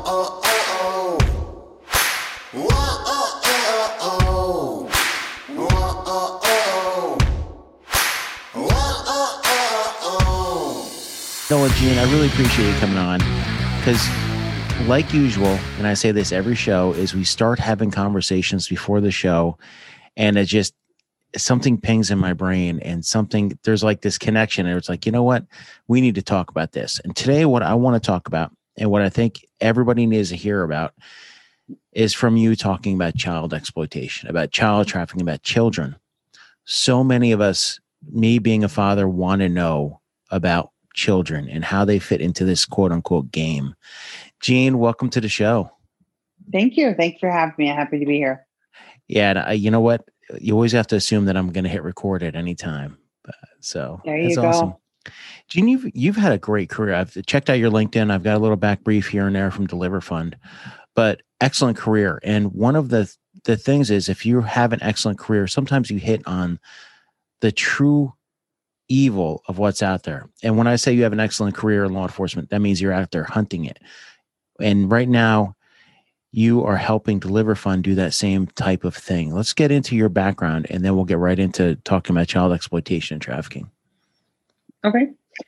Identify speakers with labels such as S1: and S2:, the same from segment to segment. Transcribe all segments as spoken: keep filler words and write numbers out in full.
S1: oh, oh, oh. Whoa, oh, oh, oh. Whoa, oh, oh. Whoa, oh, oh, oh.
S2: Noah, Gene, I really appreciate you coming on because, like usual, and I say this every show, is we start having conversations before the show, and it just something pings in my brain, and something there's like this connection, and it's like, you know what, we need to talk about this. And today, what I want to talk about, and what I think everybody needs to hear about, is from you talking about child exploitation, about child trafficking, about children. So many of us, me being a father, want to know about children and how they fit into this quote unquote game. Gene, welcome to the show.
S3: Thank you. Thanks for having me. I'm happy to be here.
S2: Yeah. And I, you know what? You always have to assume that I'm going to hit record at any time. Uh, so
S3: there
S2: that's
S3: you go.
S2: Awesome. Gene, you've, you've had a great career. I've checked out your LinkedIn. I've got a little back brief here and there from Deliver Fund, but excellent career. And one of the, the things is, if you have an excellent career, sometimes you hit on the true evil of what's out there. And when I say you have an excellent career in law enforcement, that means you're out there hunting it. And right now, you are helping Deliver Fund do that same type of thing. Let's get into your background, and then we'll get right into talking about child exploitation and trafficking.
S3: Okay.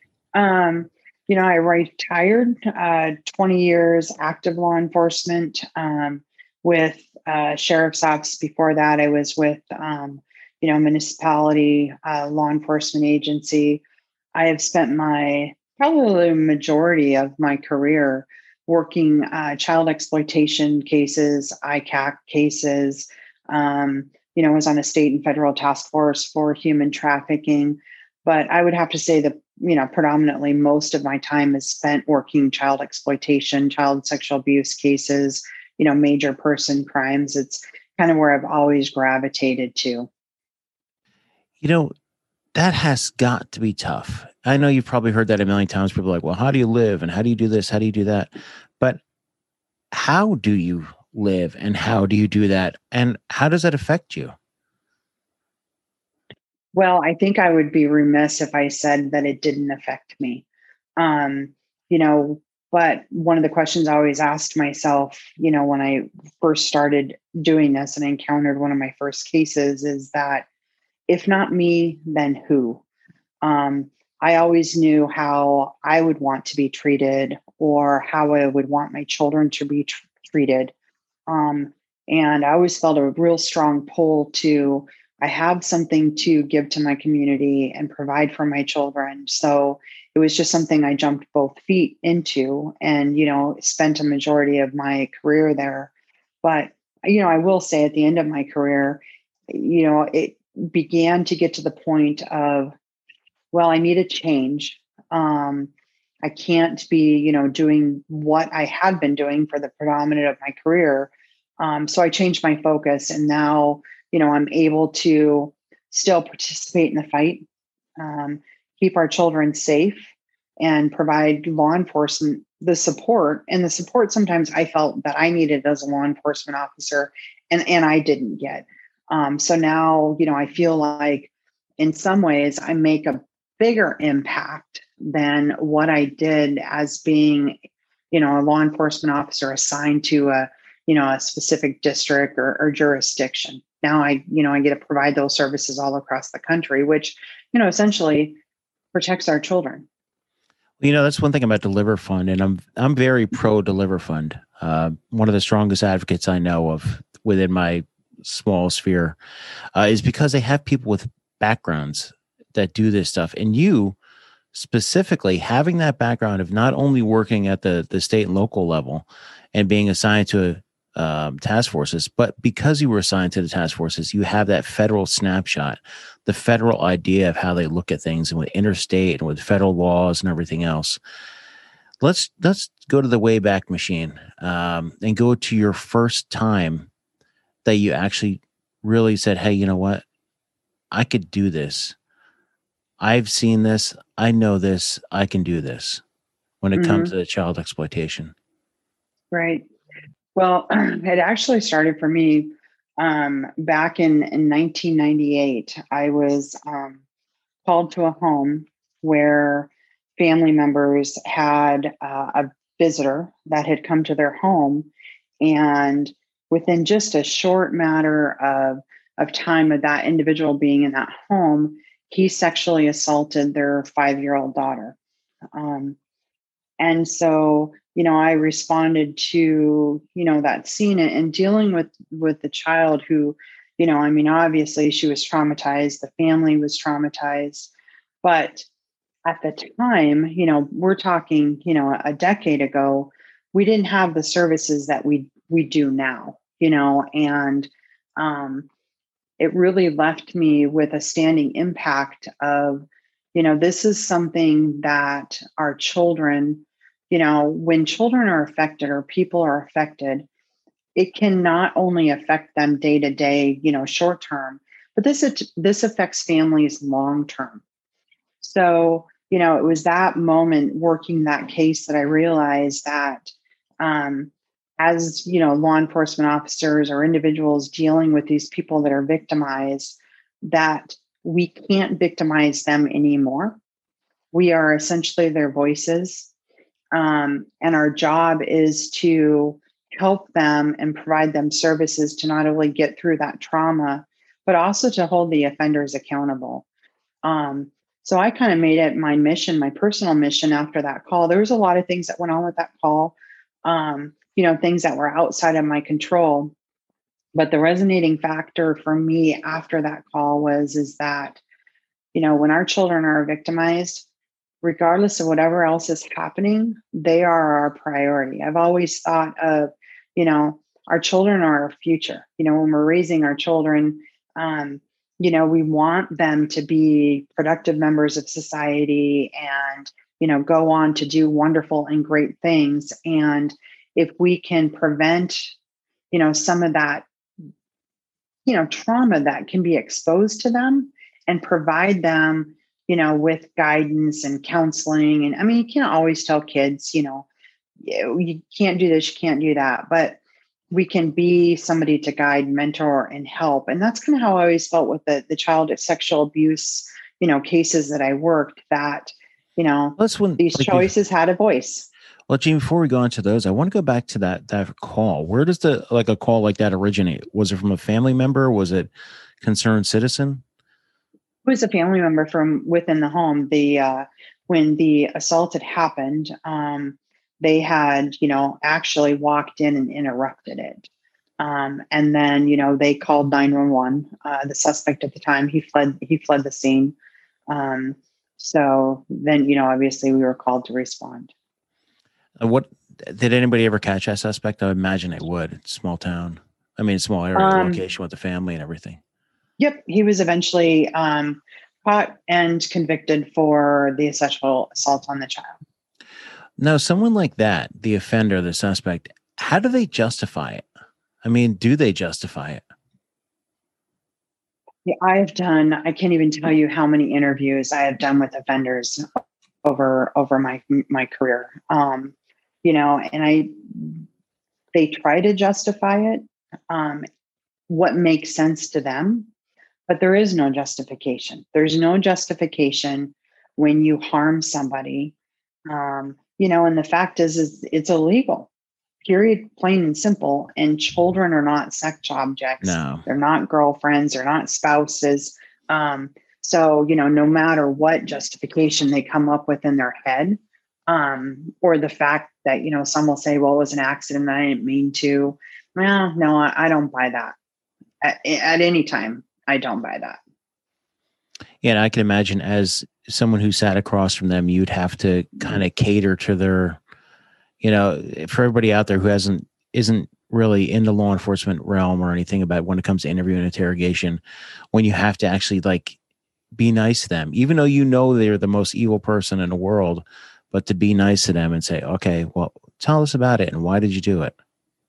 S3: Um, you know, I retired, uh, twenty years active law enforcement um, with uh, sheriff's office. Before that, I was with, um, you know, municipality, uh, law enforcement agency. I have spent my probably the majority of my career working uh, child exploitation cases, I C A C cases. Um, you know, I was on a state and federal task force for human trafficking. But I would have to say that, you know, predominantly most of my time is spent working child exploitation, child sexual abuse cases, you know, major person crimes. It's kind of where I've always gravitated to.
S2: You know, that has got to be tough. I know you've probably heard that a million times. People are like, well, how do you live? And how do you do this? How do you do that? But how do you live and how do you do that? And how does that affect you?
S3: Well, I think I would be remiss if I said that it didn't affect me. Um, you know, but one of the questions I always asked myself, you know, when I first started doing this and encountered one of my first cases is that if not me, then who? Um, I always knew how I would want to be treated or how I would want my children to be tr- treated. Um, and I always felt a real strong pull to, I have something to give to my community and provide for my children. So it was just something I jumped both feet into and, you know, spent a majority of my career there. But, you know, I will say at the end of my career, you know, it began to get to the point of, well, I need a change. Um, I can't be, you know, doing what I had been doing for the predominant of my career. Um, so I changed my focus, and now, you know, I'm able to still participate in the fight, um, keep our children safe, and provide law enforcement the support. And the support sometimes I felt that I needed as a law enforcement officer, and and I didn't get. Um, so now, you know, I feel like in some ways I make a bigger impact than what I did as being, you know, a law enforcement officer assigned to a, you know, a specific district or, or jurisdiction. Now I, you know, I get to provide those services all across the country, which, you know, essentially protects our children.
S2: You know, that's one thing about Deliver Fund, and I'm I'm very pro Deliver Fund. Uh, one of the strongest advocates I know of within my small sphere uh, is because they have people with backgrounds that do this stuff, and you specifically having that background of not only working at the the state and local level and being assigned to um, task forces, but because you were assigned to the task forces, you have that federal snapshot, the federal idea of how they look at things, and with interstate and with federal laws and everything else. Let's let's go to the Wayback Machine um, and go to your first time that you actually really said, "Hey, you know what? I could do this. I've seen this. I know this. I can do this." When it mm-hmm. comes to child exploitation,
S3: right? Well, it actually started for me um, back in, in nineteen ninety-eight. I was um, called to a home where family members had uh, a visitor that had come to their home. And within just a short matter of, of time of that individual being in that home, he sexually assaulted their five-year-old daughter. Um, and so, you know, I responded to, you know, that scene and dealing with, with the child who, you know, I mean, obviously she was traumatized, the family was traumatized, but at the time, you know, we're talking, you know, a decade ago, we didn't have the services that we, we do now, you know, and, um, it really left me with a standing impact of, you know, this is something that our children, you know, when children are affected or people are affected, it can not only affect them day to day, you know, short term, but this, this affects families long term. So, you know, it was that moment working that case that I realized that, um, as, you know, law enforcement officers or individuals dealing with these people that are victimized, that we can't victimize them anymore. We are essentially their voices. Um, and our job is to help them and provide them services to not only get through that trauma, but also to hold the offenders accountable. Um, so I kind of made it my mission, my personal mission after that call. There was a lot of things that went on with that call. Um, you know, things that were outside of my control. But the resonating factor for me after that call was, is that, you know, when our children are victimized, regardless of whatever else is happening, they are our priority. I've always thought of, you know, our children are our future. You know, when we're raising our children, um, you know, we want them to be productive members of society and, you know, go on to do wonderful and great things. And if we can prevent, you know, some of that, you know, trauma that can be exposed to them and provide them, you know, with guidance and counseling. And I mean, you can't always tell kids, you know, you, you can't do this, you can't do that, but we can be somebody to guide, mentor, and help. And that's kind of how I always felt with the, the child sexual abuse, you know, cases that I worked, that, you know,
S2: That's when
S3: these
S2: like
S3: choices had a voice.
S2: Well, Gene, before we go into those, I want to go back to that that call. Where does the like a call like that originate? Was it from a family member? Was it concerned citizen?
S3: It was a family member from within the home. The uh, when the assault had happened, um, they had, you know, actually walked in and interrupted it. Um, and then, you know, they called nine one one. Uh, the suspect at the time, he fled. He fled the scene. Um, so then, you know, obviously we were called to respond.
S2: Uh, what did anybody ever catch that suspect? I imagine they would. It's a small town. I mean, small area,
S3: Um,
S2: location with the family and everything.
S3: Yep, he was eventually um, caught and convicted for the sexual assault on the child.
S2: Now, someone like that, the offender, the suspect, how do they justify it? I mean, do they justify it?
S3: Yeah, I've done, I can't even tell you how many interviews I have done with offenders over over my my career. Um, you know, and I they try to justify it, um, what makes sense to them, but there is no justification. There's no justification when you harm somebody. Um, you know, and the fact is, is it's illegal. Period, plain and simple. And children are not sex objects.
S2: No.
S3: They're not girlfriends. They're not spouses. Um, so, you know, no matter what justification they come up with in their head, um, or the fact that, you know, some will say, well, it was an accident, I didn't mean to. Well, no, I, I don't buy that. At, at any time, I don't buy that.
S2: Yeah, and I can imagine as someone who sat across from them, you'd have to kind of cater to their, you know, for everybody out there who hasn't, isn't really in the law enforcement realm or anything about when it comes to interview and interrogation, when you have to actually like be nice to them, even though you know they're the most evil person in the world, but to be nice to them and say, okay, well, tell us about it and why did you do it?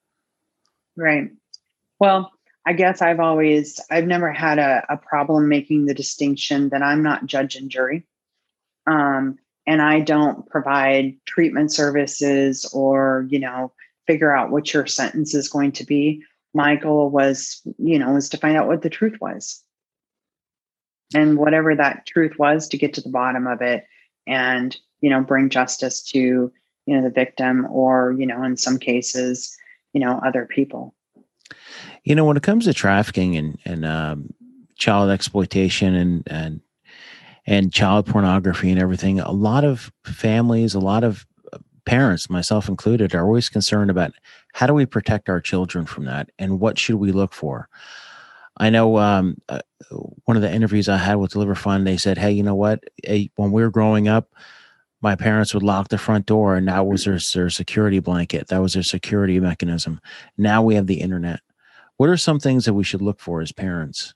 S3: Right. Well, I guess I've always, I've never had a, a problem making the distinction that I'm not judge and jury. Um, and I don't provide treatment services or, you know, figure out what your sentence is going to be. My goal was, you know, was to find out what the truth was. And whatever that truth was, to get to the bottom of it and, you know, bring justice to, you know, the victim or, you know, in some cases, you know, other people.
S2: You know, when it comes to trafficking and and um, child exploitation and and and child pornography and everything, a lot of families, a lot of parents, myself included, are always concerned about how do we protect our children from that and what should we look for. I know um, uh, one of the interviews I had with Deliver Fund, they said, "Hey, you know what? Hey, when we were growing up, my parents would lock the front door, and that was their, their security blanket. That was their security mechanism. Now we have the internet. What are some things that we should look for as parents?"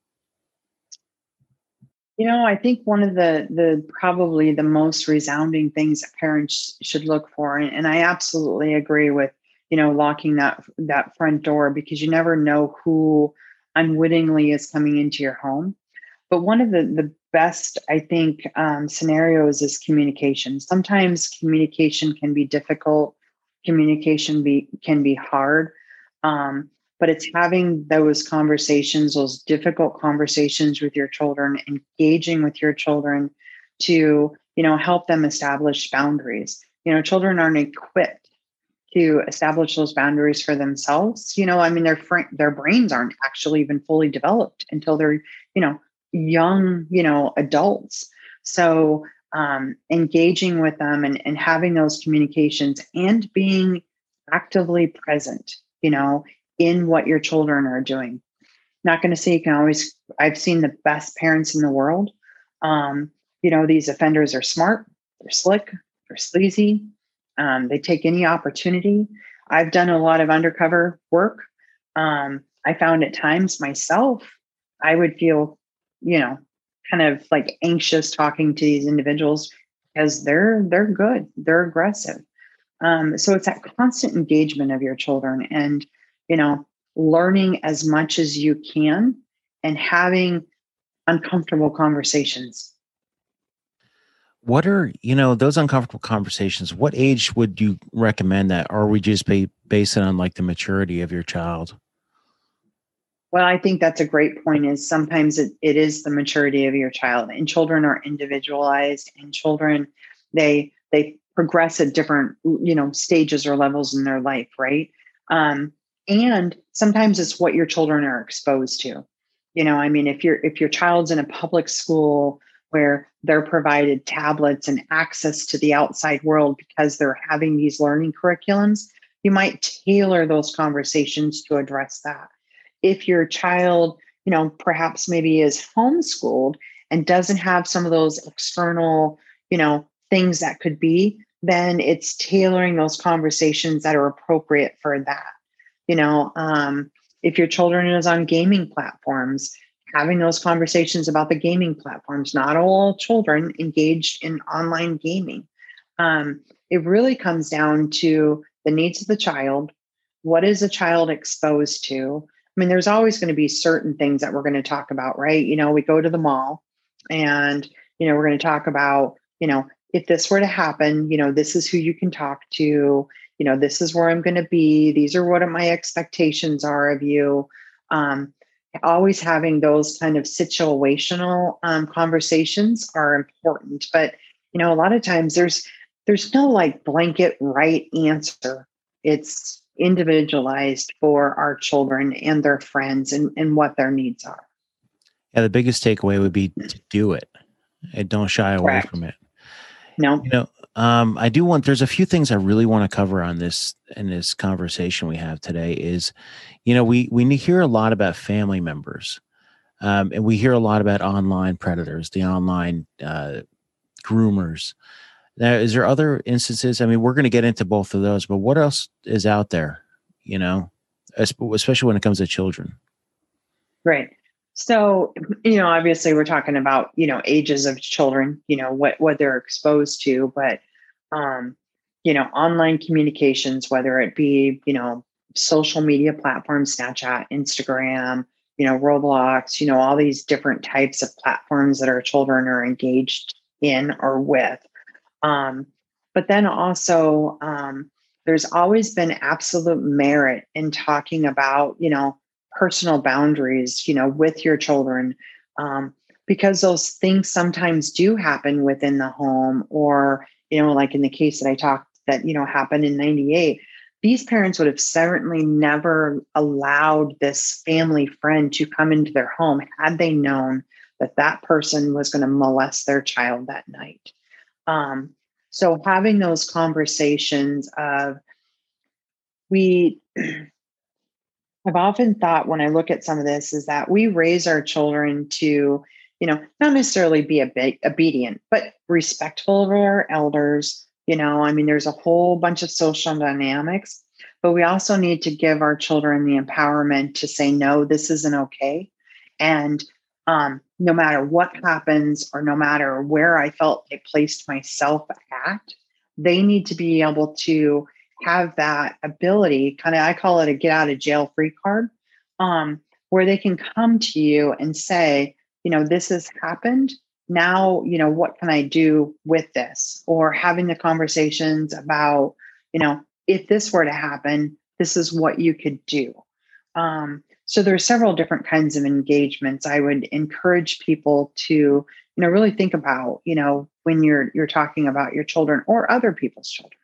S3: You know, I think one of the the probably the most resounding things that parents should look for, and, and I absolutely agree with, you know, locking that that front door, because you never know who unwittingly is coming into your home. But one of the the best, I think, um, scenarios is communication. Sometimes communication can be difficult. Communication be can be hard. Um, but it's having those conversations, those difficult conversations with your children, engaging with your children to, you know, help them establish boundaries. You know, children aren't equipped to establish those boundaries for themselves. You know, I mean, their fr- their brains aren't actually even fully developed until they're, you know, young, you know, adults. So um, engaging with them and, and having those communications and being actively present, you know, in what your children are doing. Not going to say you can always, I've seen the best parents in the world. Um, you know, these offenders are smart, they're slick, they're sleazy. Um, they take any opportunity. I've done a lot of undercover work. Um, I found at times myself, I would feel, you know, kind of like anxious talking to these individuals because they're they're good, they're aggressive. Um, so it's that constant engagement of your children, and, you know, learning as much as you can and having uncomfortable conversations.
S2: What are, you know, those uncomfortable conversations? What age would you recommend that? Or we just be based it on like the maturity of your child?
S3: Well, I think that's a great point, is sometimes it, it is the maturity of your child, and children are individualized, and children, they they progress at different, you know, stages or levels in their life, right? Um, and sometimes it's what your children are exposed to. You know, I mean, if your if your child's in a public school where they're provided tablets and access to the outside world because they're having these learning curriculums, you might tailor those conversations to address that. If your child, you know, perhaps maybe is homeschooled and doesn't have some of those external, you know, things that could be, then it's tailoring those conversations that are appropriate for that. You know, um, if your children is on gaming platforms, having those conversations about the gaming platforms. Not all children engaged in online gaming. Um, it really comes down to the needs of the child. What is a child exposed to? I mean, there's always going to be certain things that we're going to talk about, right? You know, we go to the mall and, you know, we're going to talk about, you know, if this were to happen, you know, this is who you can talk to, you know, this is where I'm going to be. These are what my expectations are of you. Um, always having those kind of situational um, conversations are important. But, you know, a lot of times there's, there's no like blanket right answer. It's individualized for our children and their friends, and, and what their needs are.
S2: Yeah, the biggest takeaway would be to do it and don't shy away
S3: Correct.
S2: from it.
S3: No.
S2: You know, um, I do want, there's a few things I really want to cover on this, in this conversation we have today is, you know, we, we hear a lot about family members, um, and we hear a lot about online predators, the online uh, groomers. Now, is there other instances? I mean, we're going to get into both of those, but what else is out there, you know, especially when it comes to children?
S3: Right. So, you know, obviously we're talking about, you know, ages of children, you know, what, what they're exposed to, but, um, you know, online communications, whether it be, you know, social media platforms, Snapchat, Instagram, you know, Roblox, you know, all these different types of platforms that our children are engaged in or with. Um, but then also, um, there's always been absolute merit in talking about, you know, personal boundaries, you know, with your children, um, because those things sometimes do happen within the home, or, you know, like in the case that I talked that, you know, happened in ninety-eight, these parents would have certainly never allowed this family friend to come into their home had they known that that person was going to molest their child that night. Um, so having those conversations of we, I've often thought when I look at some of this is that we raise our children to, you know, not necessarily be a bit obedient, but respectful of our elders. You know, I mean, there's a whole bunch of social dynamics, but we also need to give our children the empowerment to say, no, this isn't okay. And um, no matter what happens or no matter where I felt I placed myself at, they need to be able to have that ability, kind of, I call it a get out of jail free card, um, where they can come to you and say, you know, this has happened. Now, you know, what can I do with this? Or having the conversations about, you know, if this were to happen, this is what you could do. Um, so there are several different kinds of engagements I would encourage people to, you know, really think about, you know, when you're you're talking about your children or other people's children.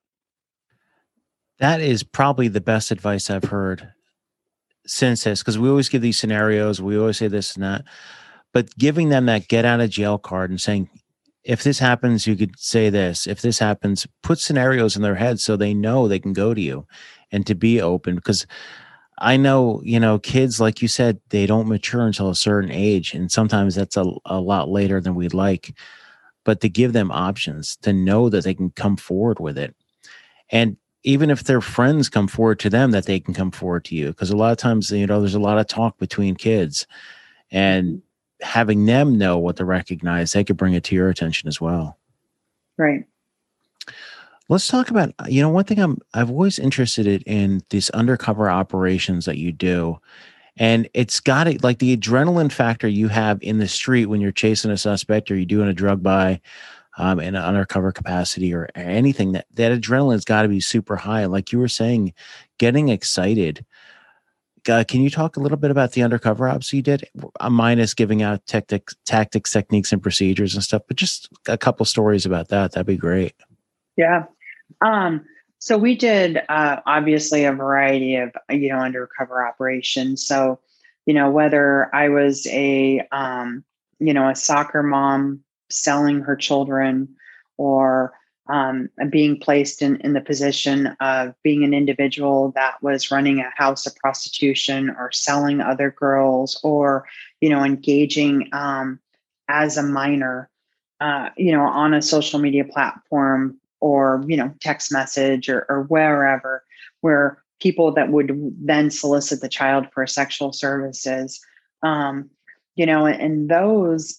S2: That is probably the best advice I've heard since this, because we always give these scenarios, we always say this and that, but giving them that get out of jail card and saying, if this happens, you could say this. If this happens, put scenarios in their head so they know they can go to you and to be open. Because I know, you know, kids, like you said, they don't mature until a certain age. And sometimes that's a, a lot later than we'd like. But to give them options, to know that they can come forward with it. And even if their friends come forward to them, that they can come forward to you. Because a lot of times, you know, there's a lot of talk between kids. And having them know what to recognize, they could bring it to your attention as well.
S3: Right.
S2: Let's talk about, you know, one thing I'm, I've always interested in these undercover operations that you do. And it's got it like the adrenaline factor you have in the street when you're chasing a suspect or you're doing a drug buy um, in an undercover capacity or anything, that, that adrenaline's got to be super high. Like you were saying, getting excited. Uh, can you talk a little bit about the undercover ops you did, uh, minus giving out tactics, tactics, techniques, and procedures and stuff, but just a couple stories about that? That'd be great.
S3: Yeah. Um, so we did uh, obviously a variety of, you know, undercover operations. So, you know, whether I was a, um, you know, a soccer mom selling her children, or um, being placed in, in the position of being an individual that was running a house of prostitution or selling other girls, or, you know, engaging um, as a minor, uh, you know, on a social media platform, or, you know, text message or, or wherever, where people that would then solicit the child for sexual services, um, you know, and those,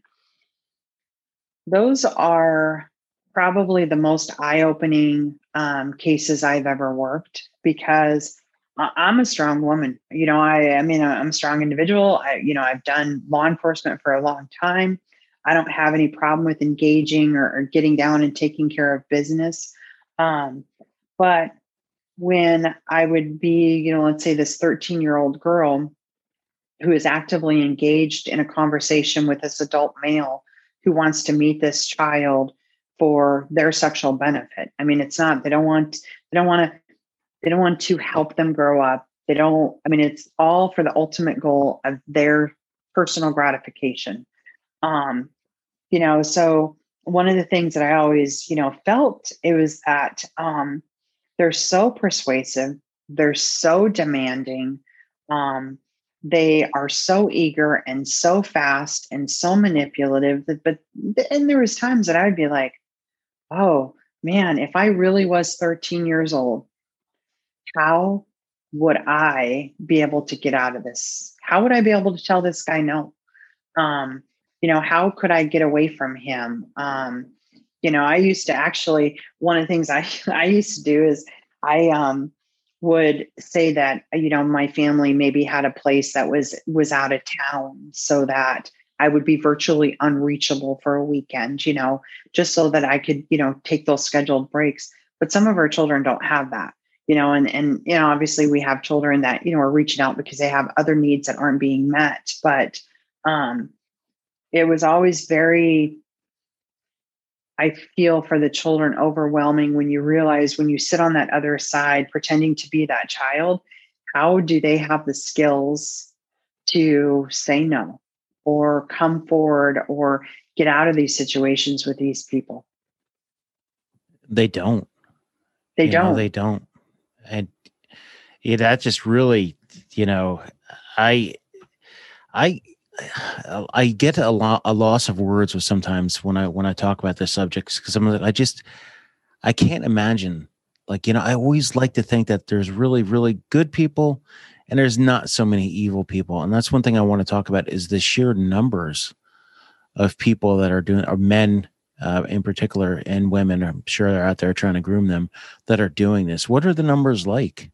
S3: those are probably the most eye-opening um, cases I've ever worked, because I- I'm a strong woman. You know, I, I mean, I'm a strong individual. I, you know, I've done law enforcement for a long time. I don't have any problem with engaging or, or getting down and taking care of business. Um, but when I would be, you know, let's say this thirteen year old girl who is actively engaged in a conversation with this adult male who wants to meet this child for their sexual benefit. I mean, it's not, they don't want, they don't want to, they don't want to help them grow up. They don't, I mean, it's all for the ultimate goal of their personal gratification. Um, you know, so one of the things that I always, you know, felt it was that um, they're so persuasive, they're so demanding, um, they are so eager and so fast and so manipulative. That, but and there was times that I'd be like, oh man, if I really was thirteen years old, how would I be able to get out of this? How would I be able to tell this guy no? Um, you know, how could I get away from him? Um, you know, I used to actually, one of the things I, I used to do is I um, would say that, you know, my family maybe had a place that was, was out of town, so that I would be virtually unreachable for a weekend, you know, just so that I could, you know, take those scheduled breaks. But some of our children don't have that, you know, and, and, you know, obviously we have children that, you know, are reaching out because they have other needs that aren't being met. But um, it was always very, I feel for the children overwhelming when you realize when you sit on that other side pretending to be that child, how do they have the skills to say no or come forward or get out of these situations with these people?
S2: They don't.
S3: They
S2: You know,
S3: don't.
S2: they don't. And yeah, that just really, you know, I I I get a lot a loss of words with sometimes when I when I talk about this subject because I'm I just I can't imagine, like, you know, I always like to think that there's really really good people and there's not so many evil people, and that's one thing I want to talk about is the sheer numbers of people that are doing, or men uh, in particular, and women. I'm sure they're out there trying to groom them that are doing this. What are the numbers like?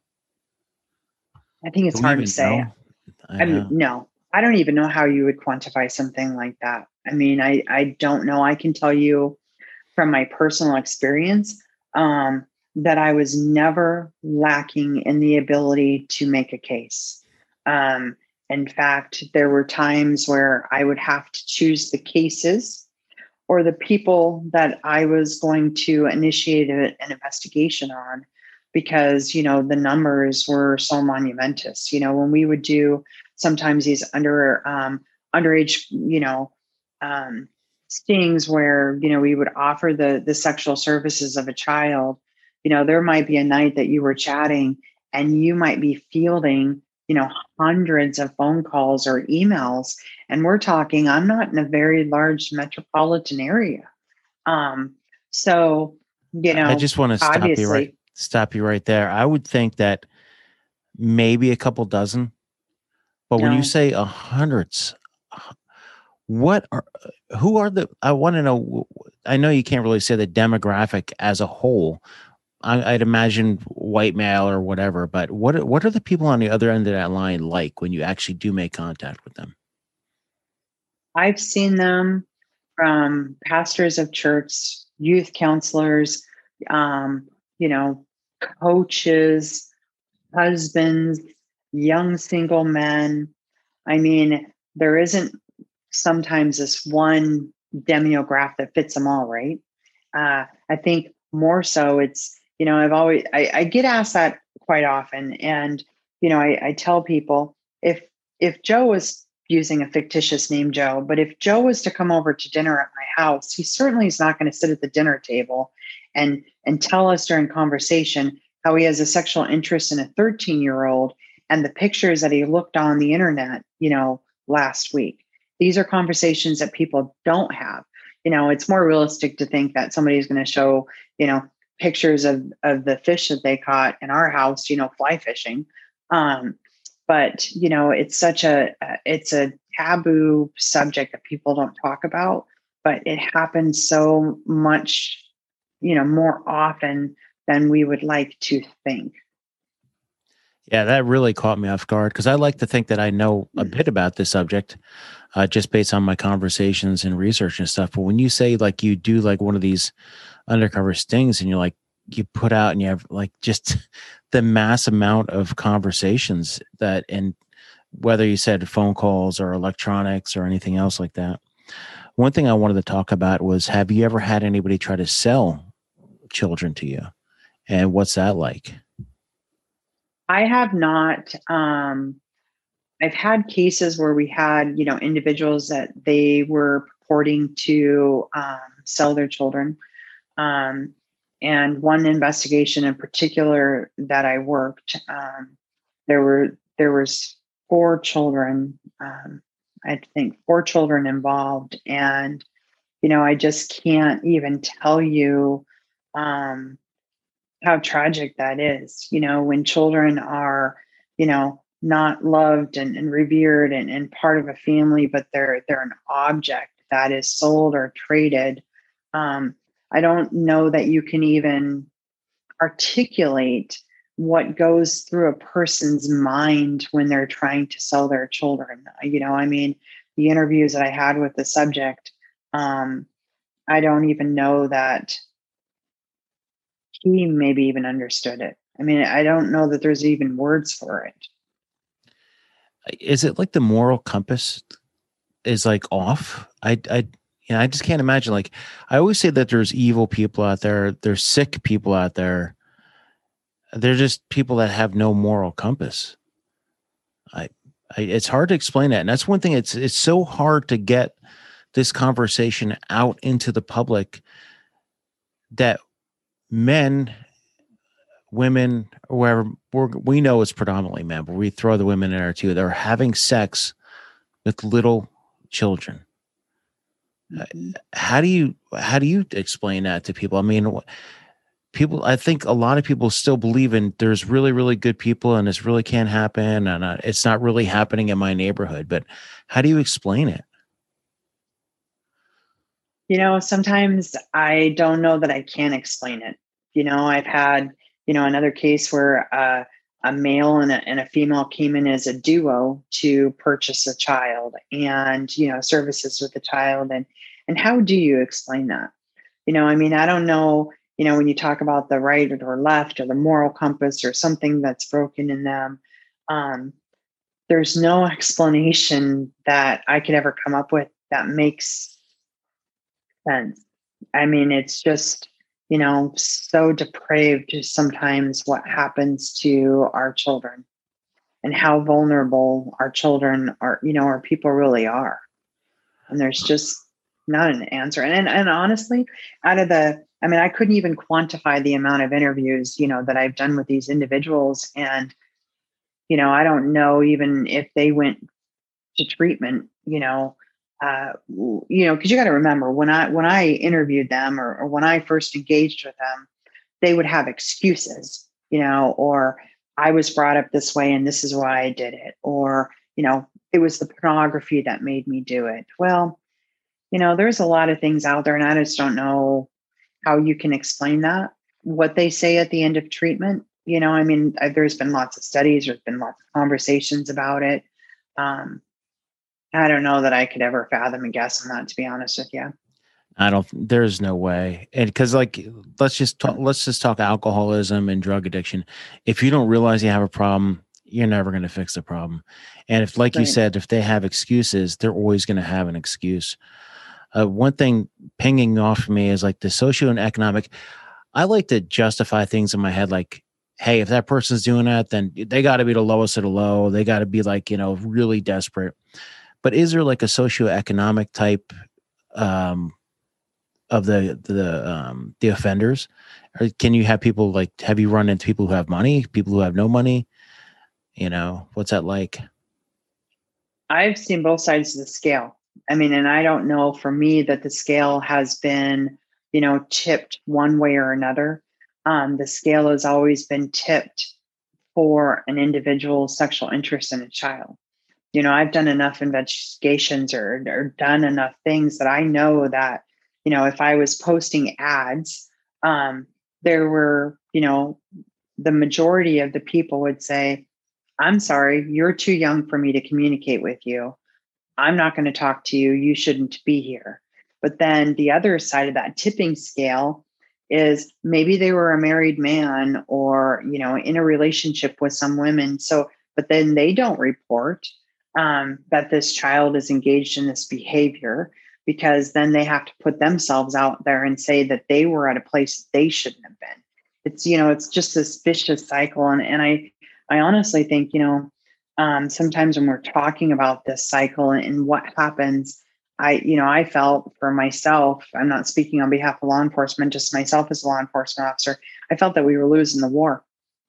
S3: I think
S2: Do
S3: it's
S2: we
S3: hard to
S2: even
S3: say.
S2: know? I
S3: I mean,
S2: know.
S3: no, I don't even know how you would quantify something like that. I mean, I, I don't know. I can tell you from my personal experience um, that I was never lacking in the ability to make a case. Um, in fact, there were times where I would have to choose the cases or the people that I was going to initiate a, an investigation on because, you know, the numbers were so monumentous. You know, when we would do sometimes these under um, underage, you know, um, stings where, you know, we would offer the the sexual services of a child, you know, there might be a night that you were chatting and you might be fielding, you know, hundreds of phone calls or emails. And we're talking, I'm not in a very large metropolitan area. Um, so, you
S2: I
S3: know,
S2: just want to stop you right
S3: obviously,
S2: stop you right there. I would think that maybe a couple dozen, but when you
S3: no,
S2: say a hundreds, what are who are the? I want to know. I know you can't really say the demographic as a whole. I, I'd imagine white male or whatever, but what what are the people on the other end of that line like when you actually do make contact with them?
S3: I've seen them from pastors of church, youth counselors, um, you know, coaches, husbands, young single men. I mean, there isn't sometimes this one demographic that fits them all, right? Uh, I think more so it's, you know, I've always, I, I get asked that quite often. And, you know, I, I tell people if, if Joe was using a fictitious name, Joe, but if Joe was to come over to dinner at my house, he certainly is not going to sit at the dinner table and, and tell us during conversation how he has a sexual interest in a thirteen year old and the pictures that he looked on the internet, you know, last week. These are conversations that people don't have. You know, it's more realistic to think that somebody's going to show, you know, pictures of, of the fish that they caught in our house, you know, fly fishing. Um, but, you know, it's such a, it's a taboo subject that people don't talk about, but it happens so much, you know, more often than we would like to think.
S2: Yeah, that really caught me off guard because I like to think that I know a bit about this subject, uh, just based on my conversations and research and stuff. But when you say like you do like one of these undercover stings and you're like you put out and you have like just the mass amount of conversations that, and whether you said phone calls or electronics or anything else like that. One thing I wanted to talk about was, have you ever had anybody try to sell children to you, and what's that like?
S3: I have not. Um, I've had cases where we had, you know, individuals that they were purporting to um, sell their children. Um, and one investigation in particular that I worked, um, there were there was four children. Um, I think four children involved, and you know, I just can't even tell you um, how tragic that is. You know, when children are, you know, not loved and, and revered and, and part of a family, but they're they're an object that is sold or traded. Um, I don't know that you can even articulate what goes through a person's mind when they're trying to sell their children. You know, I mean, the interviews that I had with the subject, um, I don't even know that he maybe even understood it. I mean, I don't know that there's even words for it.
S2: Is it like the moral compass is like off? I, I, You know, I just can't imagine. Like, I always say that there's evil people out there. There's sick people out there. They're just people that have no moral compass. I, I, it's hard to explain that. And that's one thing. It's, it's so hard to get this conversation out into the public that men, women, or wherever, we're, we know it's predominantly men, but we throw the women in there too. They're having sex with little children. Mm-hmm. How do you, how do you explain that to people? I mean, people, I think a lot of people still believe in there's really, really good people and this really can't happen. And uh, it's not really happening in my neighborhood, but how do you explain it?
S3: You know, sometimes I don't know that I can explain it. You know, I've had, you know, another case where uh, a male and a, and a female came in as a duo to purchase a child and, you know, services with the child. And, and how do you explain that? You know, I mean, I don't know, you know, when you talk about the right or left or the moral compass or something that's broken in them, um, there's no explanation that I could ever come up with that makes sense. I mean, it's just, you know, so depraved sometimes what happens to our children and how vulnerable our children are, you know, our people really are. And there's just not an answer. And, and, and honestly, out of the, I mean, I couldn't even quantify the amount of interviews, you know, that I've done with these individuals. And, you know, I don't know even if they went to treatment, you know, uh, you know, because you got to remember when I when I interviewed them or, or when I first engaged with them, they would have excuses, you know, or I was brought up this way and this is why I did it, or you know, it was the pornography that made me do it. Well, you know, there's a lot of things out there, and I just don't know how you can explain that. What they say at the end of treatment, you know, I mean, there's been lots of studies, there's been lots of conversations about it. Um, I don't know that I could ever fathom and guess on that, to be honest with you.
S2: I don't, there's no way. And cause like, let's just talk, let's just talk alcoholism and drug addiction. If you don't realize you have a problem, you're never going to fix the problem. And if, like right. you said, if they have excuses, they're always going to have an excuse. Uh, one thing pinging off me is like the socio and economic. I like to justify things in my head. Like, hey, if that person's doing that, then they got to be the lowest of the low. They got to be like, you know, really desperate. But is there like a socioeconomic type um, of the the um, the offenders? Or can you have people like, have you run into people who have money, people who have no money? You know, what's that like?
S3: I've seen both sides of the scale. I mean, and I don't know for me that the scale has been, you know, tipped one way or another. Um, the scale has always been tipped for an individual's sexual interest in a child. You know, I've done enough investigations or, or done enough things that I know that, you know, if I was posting ads, um, there were, you know, the majority of the people would say, I'm sorry, you're too young for me to communicate with you. I'm not going to talk to you. You shouldn't be here. But then the other side of that tipping scale is maybe they were a married man or, you know, in a relationship with some women. So, but then they don't report um, that this child is engaged in this behavior, because then they have to put themselves out there and say that they were at a place they shouldn't have been. It's, you know, it's just this vicious cycle. And, and I, I honestly think, you know, um, sometimes when we're talking about this cycle and, and what happens, I, you know, I felt for myself, I'm not speaking on behalf of law enforcement, just myself as a law enforcement officer, I felt that we were losing the war.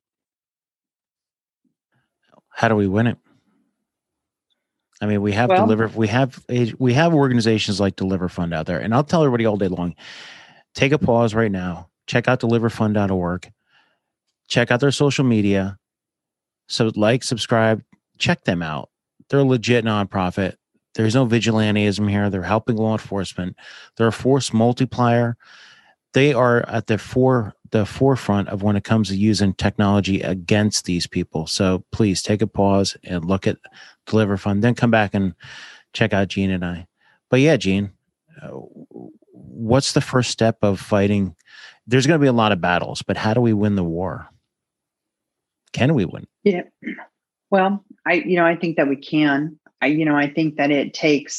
S2: How do we win it? I mean, we have
S3: well,
S2: deliver, we have, we have organizations like Deliver Fund out there, and I'll tell everybody all day long, take a pause right now, check out deliver fund dot org, check out their social media. So like, subscribe, check them out. They're a legit nonprofit. There's no vigilantism here. They're helping law enforcement. They're a force multiplier. They are at the fore, the forefront of when it comes to using technology against these people. So please take a pause and look at Deliver Fund, then come back and check out Gene and I. But yeah, Gene, uh, what's the first step of fighting? There's going to be a lot of battles, but how do we win the war? Can we win?
S3: Yeah. Well, I, you know, I think that we can. I, you know, I think that it takes,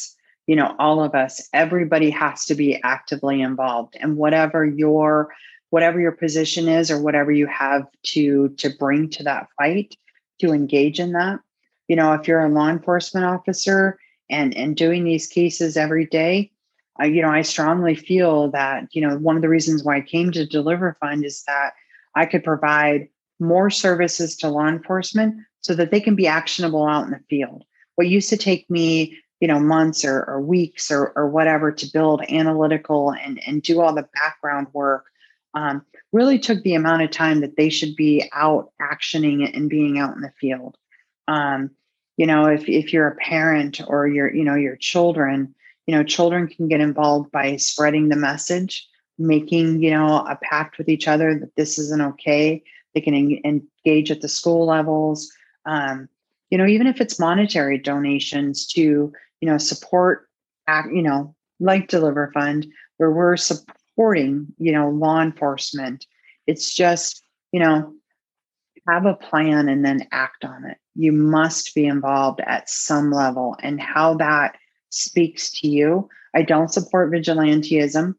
S3: you know, all of us, everybody has to be actively involved. And whatever your whatever your position is, or whatever you have to to bring to that fight, to engage in that. You know, if you're a law enforcement officer and and doing these cases every day, uh, you know, I strongly feel that, you know, one of the reasons why I came to Deliver Fund is that I could provide more services to law enforcement so that they can be actionable out in the field. What used to take me, you know, months or, or weeks or, or whatever to build analytical and, and do all the background work, um, really took the amount of time that they should be out actioning and being out in the field. Um, you know, if, if you're a parent or your, you know, your children, you know, children can get involved by spreading the message, making, you know, a pact with each other that this isn't okay. They can en- engage at the school levels. Um, you know, even if it's monetary donations to, you know, support, you know, like Deliver Fund, where we're supporting, you know, law enforcement. It's just, you know, have a plan and then act on it. You must be involved at some level, and how that speaks to you. I don't support vigilantism.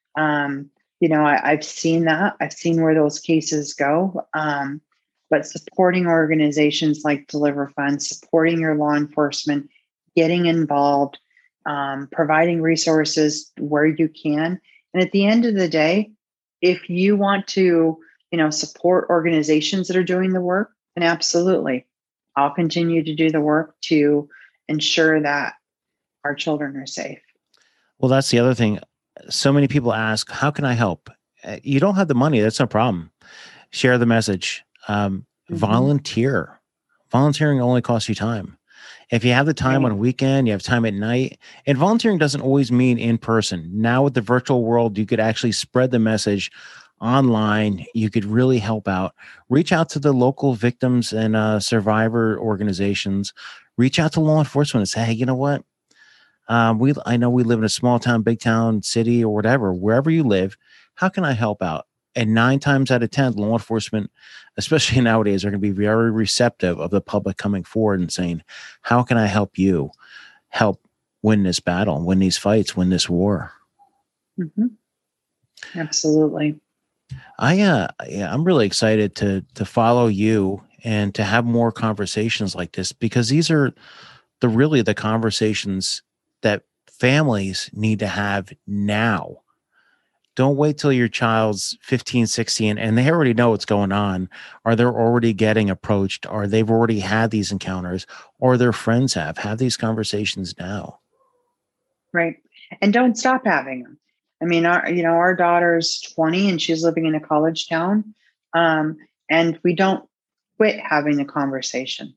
S3: Um, you know, I, I've seen that. I've seen where those cases go. Um, but supporting organizations like Deliver Fund, supporting your law enforcement, getting involved, um, providing resources where you can. And at the end of the day, if you want to, you know, support organizations that are doing the work, then absolutely, I'll continue to do the work to ensure that our children are safe.
S2: Well, that's the other thing. So many people ask, how can I help? Uh, You don't have the money. That's no problem. Share the message. Um,
S3: Mhm.
S2: Volunteer. Volunteering only costs you time. If you have the time on a
S3: Right.
S2: weekend, you have time at night, and volunteering doesn't always mean in person. Now with the virtual world, you could actually spread the message online. You could really help out. Reach out to the local victims and uh, survivor organizations. Reach out to law enforcement and say, hey, you know what? Um, we I know we live in a small town, big town, city, or whatever, wherever you live. How can I help out? And nine times out of ten, law enforcement, especially nowadays, are going to be very receptive of the public coming forward and saying, "How can I help you help win this battle, win these fights, win this war?"
S3: hmm Absolutely.
S2: I uh, yeah, I'm really excited to to follow you and to have more conversations like this, because these are the really the conversations that families need to have now. Don't wait till your child's fifteen, sixteen, and they already know what's going on, or they're already getting approached, or they've already had these encounters, or their friends have. Have these conversations now.
S3: Right. And don't stop having them. I mean, our, you know, our daughter's twenty and she's living in a college town. Um, and we don't quit having the conversation.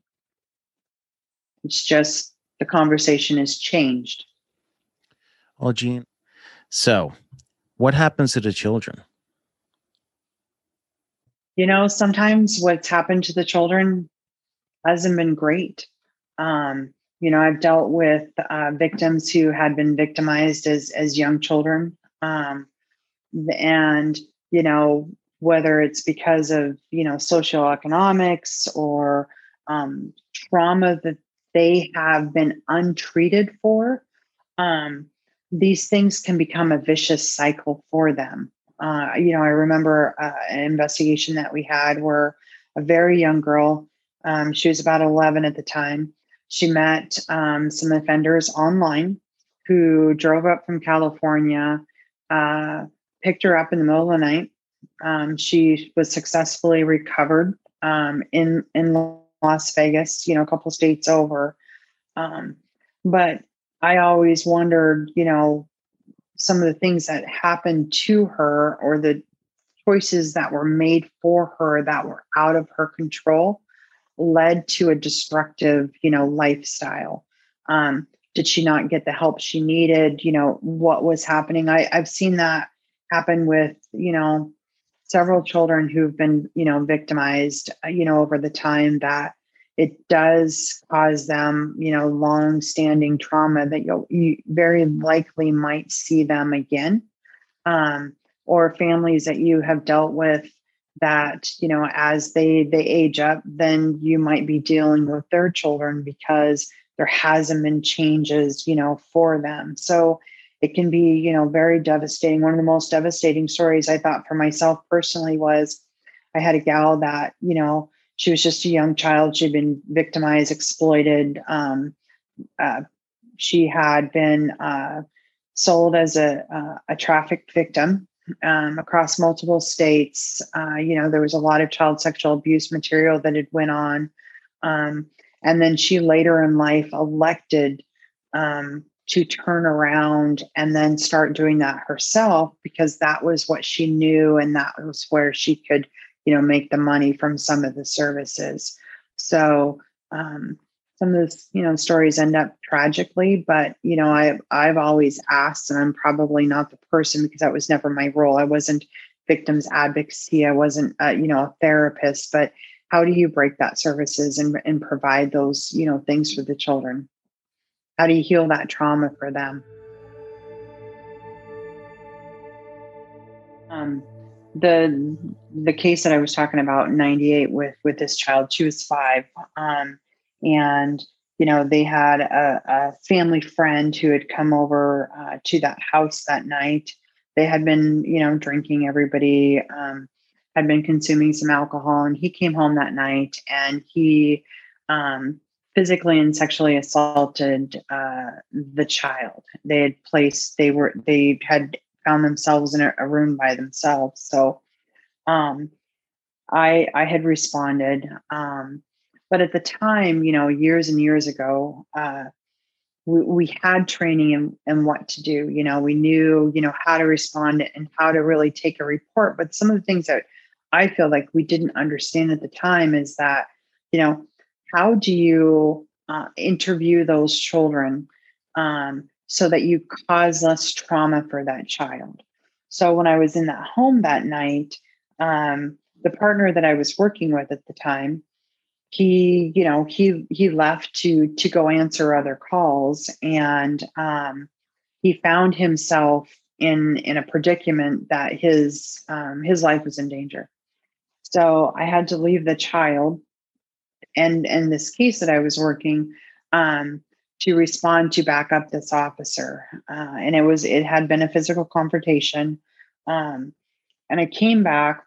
S3: It's just the conversation has changed.
S2: Well, Gene, so what happens to the children?
S3: You know, sometimes what's happened to the children hasn't been great. Um, you know, I've dealt with uh, victims who had been victimized as as young children, um, and you know, whether it's because of you know socioeconomics or um, trauma that they have been untreated for, um, these things can become a vicious cycle for them. Uh, you know, I remember uh, an investigation that we had where a very young girl, um, she was about eleven at the time, she met um, some offenders online who drove up from California, uh, picked her up in the middle of the night. Um, she was successfully recovered um, in in Las Vegas, you know, a couple states over. Um, but I always wondered, you know, some of the things that happened to her or the choices that were made for her that were out of her control led to a destructive, you know, lifestyle. Um, did she not get the help she needed? You know, what was happening? I, I've seen that happen with, you know, several children who've been, you know, victimized, uh, you know, over the time that it does cause them, you know, long-standing trauma that you'll, you very likely might see them again, um, or families that you have dealt with that, you know, as they they age up, then you might be dealing with their children because there hasn't been changes, you know, for them. So it can be, you know, very devastating. One of the most devastating stories I thought for myself personally was I had a gal that, you know, she was just a young child. She'd been victimized, exploited. Um, uh, she had been uh, sold as a, uh, a trafficked victim um, across multiple states. Uh, you know, there was a lot of child sexual abuse material that had went on. Um, and then she later in life elected um, to turn around and then start doing that herself, because that was what she knew, and that was where she could, you know, make the money from some of the services. So um, some of those, you know, stories end up tragically, but, you know, I, I've always asked, and I'm probably not the person because that was never my role. I wasn't victims advocacy. I wasn't, uh, you know, a therapist, but how do you break that services and, and provide those, you know, things for the children? How do you heal that trauma for them? Um, the the case that I was talking about in ninety-eight with with this child, she was five, um, and you know they had a, a family friend who had come over uh, to that house that night. They had been, you know, drinking. Everybody um, had been consuming some alcohol, and he came home that night and he um, physically and sexually assaulted uh, the child. They had placed. They were. They had found themselves in a, a room by themselves. So um, I I had responded, um, but at the time, you know, years and years ago, uh, we, we had training in, in what to do. You know, we knew, you know, how to respond and how to really take a report. But some of the things that I feel like we didn't understand at the time is that, you know, how do you uh, interview those children um, so that you cause less trauma for that child? So when I was in that home that night, um, the partner that I was working with at the time, he, you know, he he left to to go answer other calls, and um, he found himself in in a predicament that his um, his life was in danger. So I had to leave the child and and this case that I was working um, to respond to back up this officer, uh, and it was it had been a physical confrontation, um, and I came back.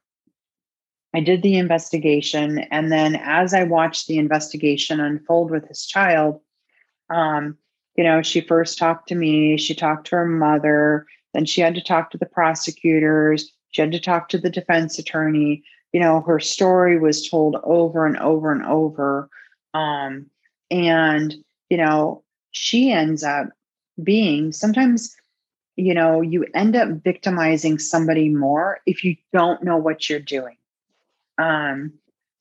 S3: I did the investigation, and then as I watched the investigation unfold with his child, um, you know, she first talked to me, she talked to her mother, then she had to talk to the prosecutors, she had to talk to the defense attorney. You know, her story was told over and over and over. Um, and, you know, she ends up being sometimes, you know, you end up victimizing somebody more if you don't know what you're doing. Um,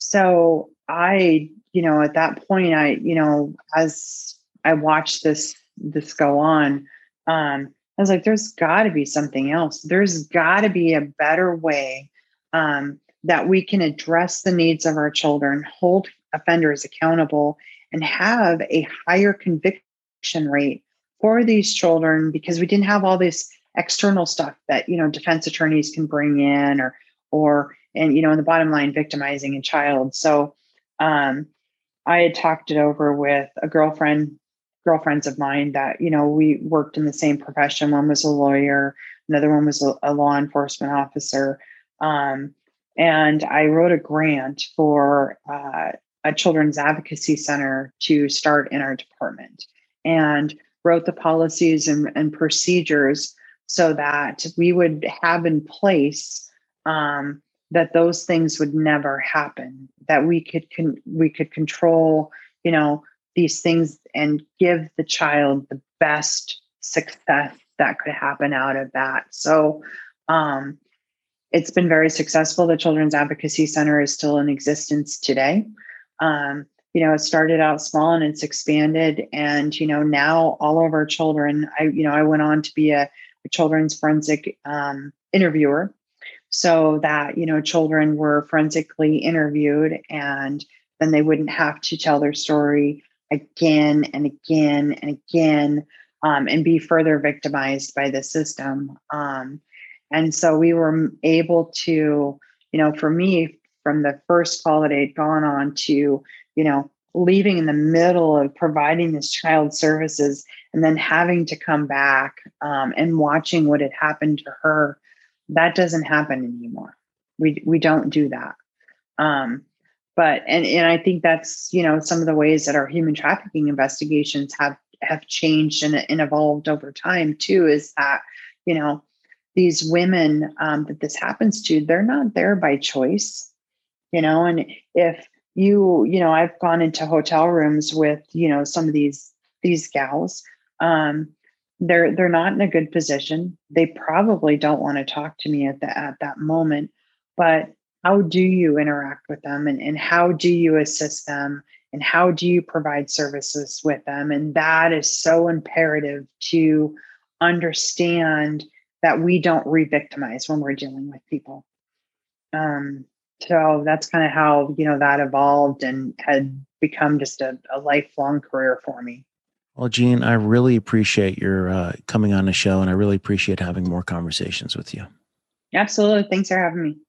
S3: so I, you know, at that point, I, you know, as I watched this this go on, um, I was like, there's got to be something else. There's got to be a better way um, that we can address the needs of our children, hold offenders accountable, and have a higher conviction rate for these children, because we didn't have all this external stuff that, you know, defense attorneys can bring in, or or and, you know, in the bottom line, victimizing a child. So um, I had talked it over with a girlfriend, girlfriends of mine that, you know, we worked in the same profession. One was a lawyer, another one was a, a law enforcement officer. Um, and I wrote a grant for uh, a children's advocacy center to start in our department, and wrote the policies and, and procedures so that we would have in place um, that those things would never happen, that we could con- we could control, you know, these things and give the child the best success that could happen out of that. So um, it's been very successful. The Children's Advocacy Center is still in existence today. Um, you know, it started out small and it's expanded. And, you know, now all of our children, I, you know, I went on to be a, a children's forensic um, interviewer, so that, you know, children were forensically interviewed, and then they wouldn't have to tell their story again and again and again um, and be further victimized by the system. Um, and so we were able to, you know, for me, from the first call that I had gone on to, you know, leaving in the middle of providing this child services and then having to come back um, and watching what had happened to her, that doesn't happen anymore. We we don't do that. Um, but and and I think that's, you know, some of the ways that our human trafficking investigations have have changed and, and evolved over time too. Is that, you know, these women um, that this happens to, they're not there by choice, you know. And if you, you know, I've gone into hotel rooms with, you know, some of these these gals. Um, they're they're not in a good position. They probably don't want to talk to me at the at that moment. But how do you interact with them, and, and how do you assist them, and how do you provide services with them? And that is so imperative to understand that we don't re-victimize when we're dealing with people. Um, so that's kind of how, you know, that evolved and had become just a, a lifelong career for me.
S2: Well, Jean, I really appreciate your uh, coming on the show, and I really appreciate having more conversations with you.
S3: Absolutely. Thanks for having me.